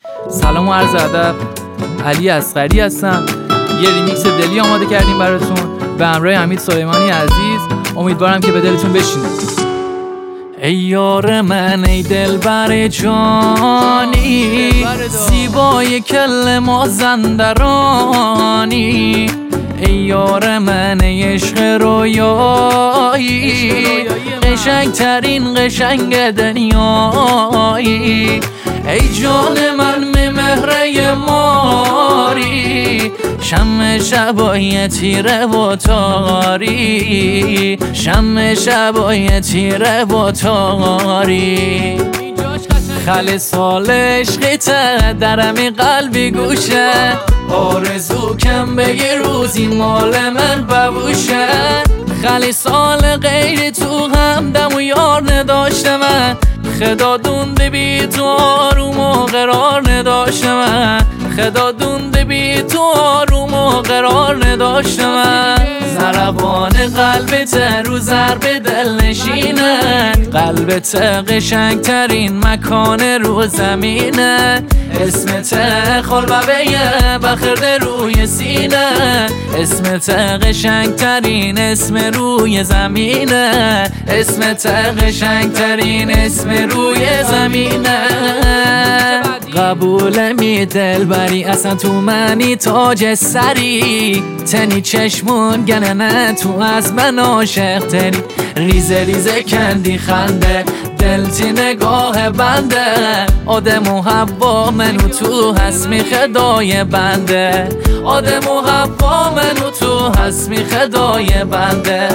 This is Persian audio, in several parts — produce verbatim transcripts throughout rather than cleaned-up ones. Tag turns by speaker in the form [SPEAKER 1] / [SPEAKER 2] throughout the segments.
[SPEAKER 1] سلام و عرض ادب، علی اصغری هستم. یه ریمیکس دلی آماده کردیم براتون به همراه حمید سلیمانی عزیز. امیدوارم که به دلتون بشینه. ای یار من، ای دلبر جانی، زیبای کل مازندرانی. ای یار من، ای عشق رویایی، قشنگ ترین قشنگ دنیایی. ای جان من مهره ماری، شم شبای تیره و تاری، شم شبای تیره و تاری. خل سال عشقیت درمی قلبی گوشه، آرزو کم بگی روزی مال من ببوشه. خلی سال غیر تو همدم و یار نداشته من، خدا دونده بی تو آروم و قرار نداشته من، خدا دونده بی تو آروم و قرار نداشته من. ضربان قلبت رو ضرب دل نشینه، قلبت قشنگ ترین مکان رو زمینه. اسمت خلببه بخرده روی سینه، اسمت قشنگ ترین اسم روی زمینه، اسمت قشنگ ترین اسم روی زمینه. قبول می دلبری، اصلا تو منی تاج سری، تنی چشمون گنه نه تو از من عاشق تری. ریزه ریزه کندی خنده، دلتی نگاه بنده، آدم و حوا منو تو هسمی خدای بنده، آدم و حوا منو تو هسمی خدای بنده.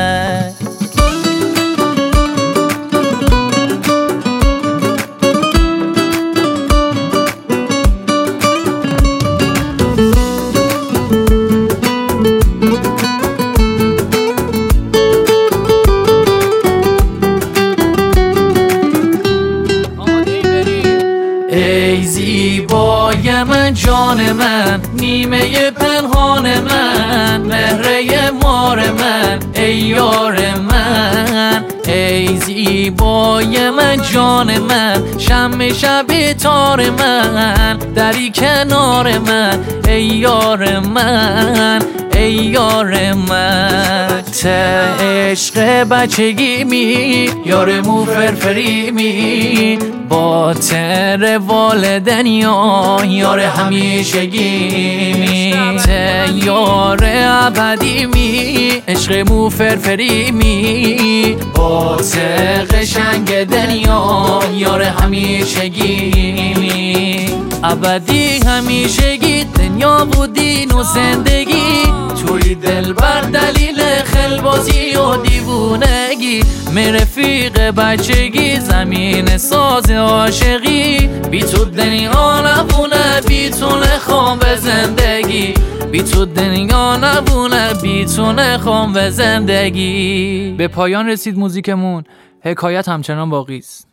[SPEAKER 1] ای زیبای من، جان من، نیمه پنهان من، مهره مار من، ای یار من. ای زیبای من، جان من، شم شب تار من، دری کنار من، ای یار من، ای یار من. ته عشق بچگی می، یار مو فرفری می، با تر والدن یا یار همیشگی می. ته یار ابدی می، عشق مو فرفری می، با ته قشنگ دنیا یار همیشگی می. ابدی همیشگی دنیا بودین و زندگی، توی دل بر دلیل خلبازی و دیوونگی. می رفیق بچگی، زمین ساز عاشقی، بی تو دنیا نبونه، بی تو نخوام به زندگی، بی تو دنیا نبونه، بی تو نخوام به زندگی. به پایان رسید موزیکمون، حکایت همچنان باقی است.